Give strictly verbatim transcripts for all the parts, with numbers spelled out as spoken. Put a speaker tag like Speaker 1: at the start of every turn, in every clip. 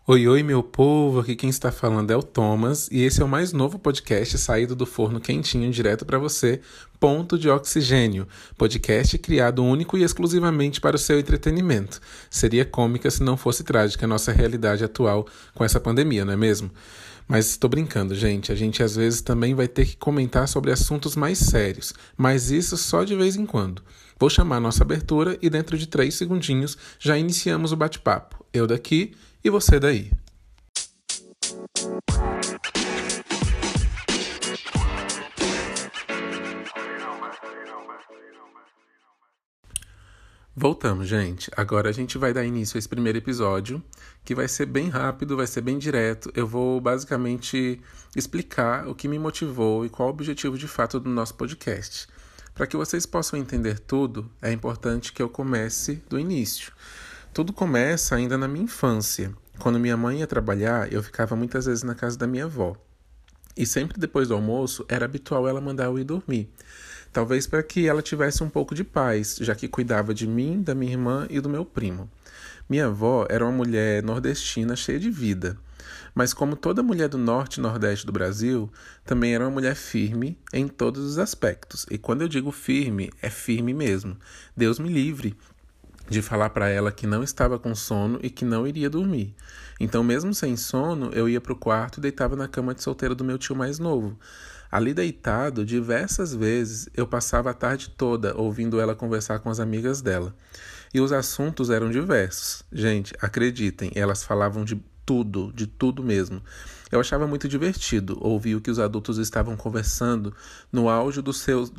Speaker 1: Oi, oi, meu povo, aqui quem está falando é o Thomas e esse é o mais novo podcast saído do forno quentinho direto para você, Ponto de Oxigênio, podcast criado único e exclusivamente para o seu entretenimento. Seria cômica se não fosse trágica a nossa realidade atual com essa pandemia, não é mesmo? Mas estou brincando, gente, a gente às vezes também vai ter que comentar sobre assuntos mais sérios, mas isso só de vez em quando. Vou chamar a nossa abertura e dentro de três segundinhos já iniciamos o bate-papo. Eu daqui e você daí. Voltamos, gente. Agora a gente vai dar início a esse primeiro episódio, que vai ser bem rápido, vai ser bem direto. Eu vou basicamente explicar o que me motivou e qual o objetivo de fato do nosso podcast. Para que vocês possam entender tudo, é importante que eu comece do início. Tudo começa ainda na minha infância. Quando minha mãe ia trabalhar, eu ficava muitas vezes na casa da minha avó. E sempre depois do almoço, era habitual ela mandar eu ir dormir. Talvez para que ela tivesse um pouco de paz, já que cuidava de mim, da minha irmã e do meu primo. Minha avó era uma mulher nordestina cheia de vida. Mas como toda mulher do norte e nordeste do Brasil, também era uma mulher firme em todos os aspectos. E quando eu digo firme, é firme mesmo. Deus me livre de falar para ela que não estava com sono e que não iria dormir. Então, mesmo sem sono, eu ia para o quarto e deitava na cama de solteiro do meu tio mais novo. Ali deitado, diversas vezes, eu passava a tarde toda ouvindo ela conversar com as amigas dela. E os assuntos eram diversos. Gente, acreditem, elas falavam de tudo, de tudo mesmo. Eu achava muito divertido ouvir o que os adultos estavam conversando no auge dos seus,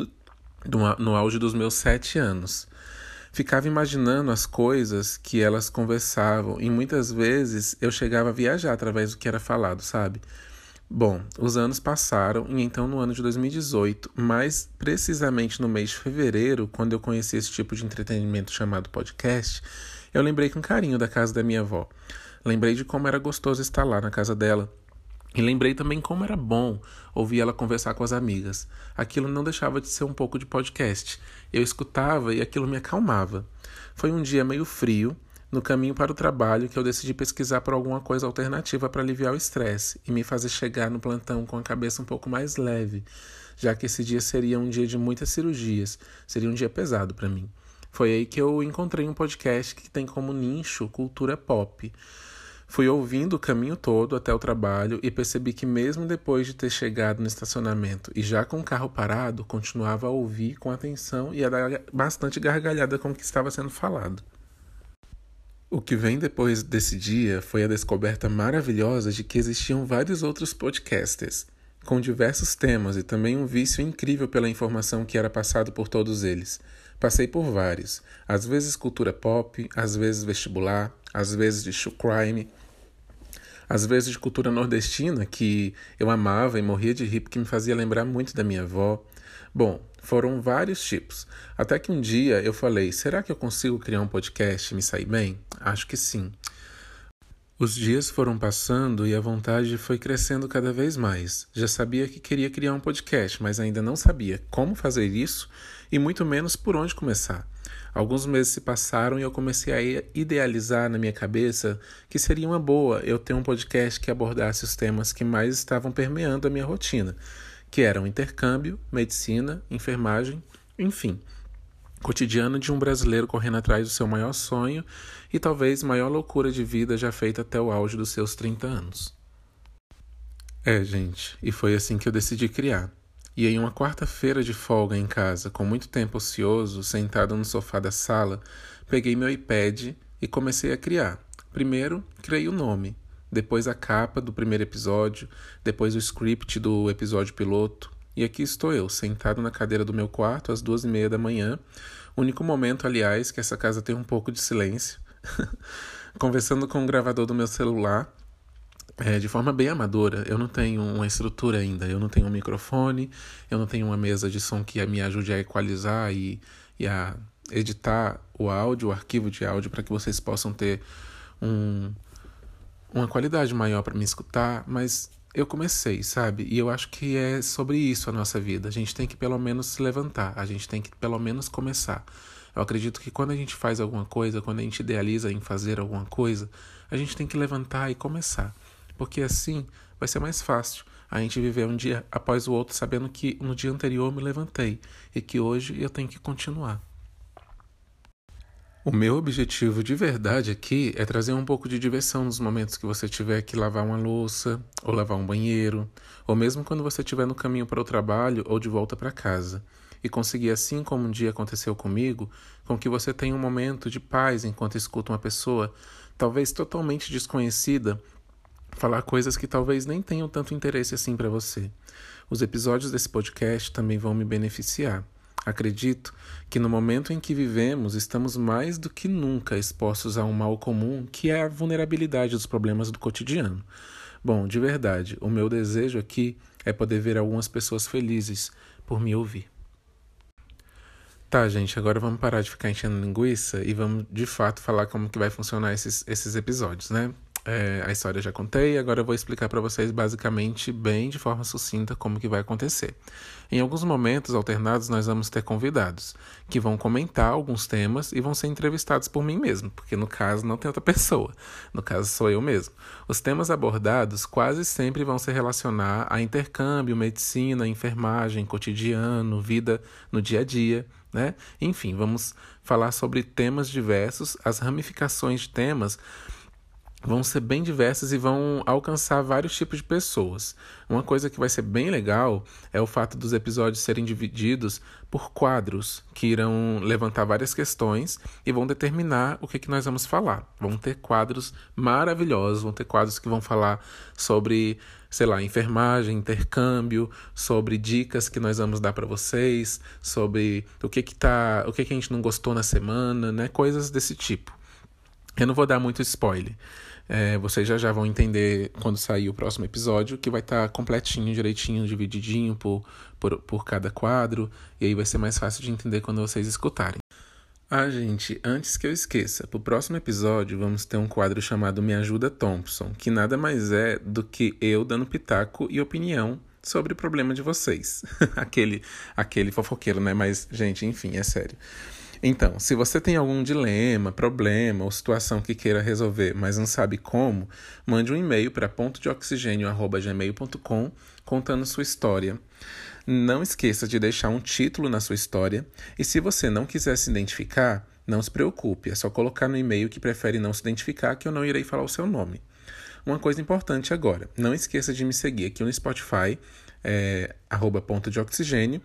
Speaker 1: no auge dos meus sete anos. Ficava imaginando as coisas que elas conversavam e muitas vezes eu chegava a viajar através do que era falado, sabe? Bom, os anos passaram e então no ano de dois mil e dezoito, mais precisamente no mês de fevereiro, quando eu conheci esse tipo de entretenimento chamado podcast, eu lembrei com carinho da casa da minha avó. Lembrei de como era gostoso estar lá na casa dela. E lembrei também como era bom ouvir ela conversar com as amigas. Aquilo não deixava de ser um pouco de podcast. Eu escutava e aquilo me acalmava. Foi um dia meio frio, no caminho para o trabalho, que eu decidi pesquisar por alguma coisa alternativa para aliviar o estresse e me fazer chegar no plantão com a cabeça um pouco mais leve, já que esse dia seria um dia de muitas cirurgias, seria um dia pesado para mim. Foi aí que eu encontrei um podcast que tem como nicho cultura pop. Fui ouvindo o caminho todo até o trabalho e percebi que mesmo depois de ter chegado no estacionamento e já com o carro parado, continuava a ouvir com atenção e a dar bastante gargalhada com o que estava sendo falado. O que vem depois desse dia foi a descoberta maravilhosa de que existiam vários outros podcasters, com diversos temas e também um vício incrível pela informação que era passado por todos eles. Passei por vários, às vezes cultura pop, às vezes vestibular, às vezes de true crime, às vezes de cultura nordestina, que eu amava e morria de rir porque me fazia lembrar muito da minha avó. Bom, foram vários tipos. Até que um dia eu falei, será que eu consigo criar um podcast e me sair bem? Acho que sim. Os dias foram passando e a vontade foi crescendo cada vez mais. Já sabia que queria criar um podcast, mas ainda não sabia como fazer isso e muito menos por onde começar. Alguns meses se passaram e eu comecei a idealizar na minha cabeça que seria uma boa eu ter um podcast que abordasse os temas que mais estavam permeando a minha rotina, que eram intercâmbio, medicina, enfermagem, enfim, cotidiano de um brasileiro correndo atrás do seu maior sonho e talvez maior loucura de vida já feita até o auge dos seus trinta anos. É, gente, e foi assim que eu decidi criar. E em uma quarta-feira de folga em casa, com muito tempo ocioso, sentado no sofá da sala, peguei meu iPad e comecei a criar. Primeiro, criei o nome, depois a capa do primeiro episódio, depois o script do episódio piloto. E aqui estou eu, sentado na cadeira do meu quarto às duas e meia da manhã, único momento, aliás, que essa casa tem um pouco de silêncio, conversando com o gravador do meu celular, É, de forma bem amadora. Eu não tenho uma estrutura ainda, eu não tenho um microfone, eu não tenho uma mesa de som que me ajude a equalizar e, e a editar o áudio, o arquivo de áudio, para que vocês possam ter um, uma qualidade maior para me escutar, mas eu comecei, sabe? E eu acho que é sobre isso a nossa vida. A gente tem que pelo menos se levantar, a gente tem que pelo menos começar. Eu acredito que quando a gente faz alguma coisa, quando a gente idealiza em fazer alguma coisa, a gente tem que levantar e começar. Porque assim vai ser mais fácil a gente viver um dia após o outro sabendo que no dia anterior eu me levantei e que hoje eu tenho que continuar. O meu objetivo de verdade aqui é trazer um pouco de diversão nos momentos que você tiver que lavar uma louça, ou lavar um banheiro, ou mesmo quando você estiver no caminho para o trabalho ou de volta para casa. E conseguir, assim como um dia aconteceu comigo, com que você tenha um momento de paz enquanto escuta uma pessoa, talvez totalmente desconhecida, falar coisas que talvez nem tenham tanto interesse assim para você. Os episódios desse podcast também vão me beneficiar. Acredito que no momento em que vivemos, estamos mais do que nunca expostos a um mal comum, que é a vulnerabilidade dos problemas do cotidiano. Bom, de verdade, o meu desejo aqui é poder ver algumas pessoas felizes por me ouvir. Tá, gente, agora vamos parar de ficar enchendo linguiça e vamos, de fato, falar como que vai funcionar esses, esses episódios, né? É, a história eu já contei, agora eu vou explicar para vocês basicamente, bem de forma sucinta, como que vai acontecer. Em alguns momentos alternados, nós vamos ter convidados, que vão comentar alguns temas e vão ser entrevistados por mim mesmo, porque no caso não tem outra pessoa, no caso sou eu mesmo. Os temas abordados quase sempre vão se relacionar a intercâmbio, medicina, enfermagem, cotidiano, vida no dia a dia, né? Enfim, vamos falar sobre temas diversos, as ramificações de temas vão ser bem diversas e vão alcançar vários tipos de pessoas. Uma coisa que vai ser bem legal é o fato dos episódios serem divididos por quadros, que irão levantar várias questões e vão determinar o que, que nós vamos falar. Vão ter quadros maravilhosos, vão ter quadros que vão falar sobre, sei lá, enfermagem, intercâmbio, sobre dicas que nós vamos dar para vocês, sobre o que que tá, o que que a gente não gostou na semana, né? Coisas desse tipo. Eu não vou dar muito spoiler. É, vocês já já vão entender quando sair o próximo episódio, que vai estar tá completinho, direitinho, divididinho por, por, por cada quadro, e aí vai ser mais fácil de entender quando vocês escutarem. Ah, gente, antes que eu esqueça, pro próximo episódio vamos ter um quadro chamado Me Ajuda Thompson, que nada mais é do que eu dando pitaco e opinião sobre o problema de vocês. aquele, aquele fofoqueiro, né? Mas, gente, enfim, é sério. Então, se você tem algum dilema, problema ou situação que queira resolver, mas não sabe como, mande um e-mail para ponto de oxigênio arroba gmail ponto com contando sua história. Não esqueça de deixar um título na sua história e se você não quiser se identificar, não se preocupe, é só colocar no e-mail que prefere não se identificar que eu não irei falar o seu nome. Uma coisa importante agora, não esqueça de me seguir aqui no Spotify, é, arroba ponto de oxigênio.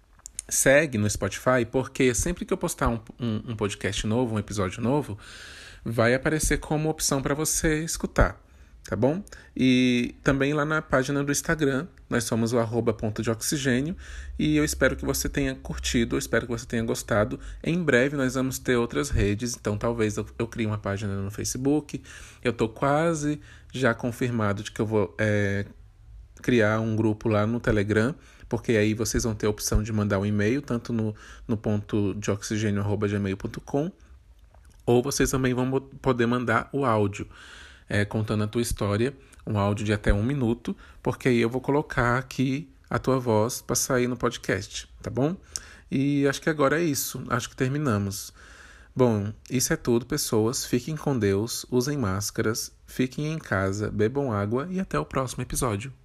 Speaker 1: Segue no Spotify, porque sempre que eu postar um, um, um podcast novo, um episódio novo, vai aparecer como opção para você escutar, tá bom? E também lá na página do Instagram, nós somos o arroba ponto de oxigênio, e eu espero que você tenha curtido, eu espero que você tenha gostado. Em breve nós vamos ter outras redes, então talvez eu, eu crie uma página no Facebook, eu estou quase já confirmado de que eu vou é, criar um grupo lá no Telegram, porque aí vocês vão ter a opção de mandar um e-mail, tanto no, no ponto de oxigênio arroba gmail ponto com, ou vocês também vão poder mandar o áudio, é, contando a tua história, um áudio de até um minuto, porque aí eu vou colocar aqui a tua voz para sair no podcast, tá bom? E acho que agora é isso, acho que terminamos. Bom, isso é tudo, pessoas. Fiquem com Deus, usem máscaras, fiquem em casa, bebam água e até o próximo episódio.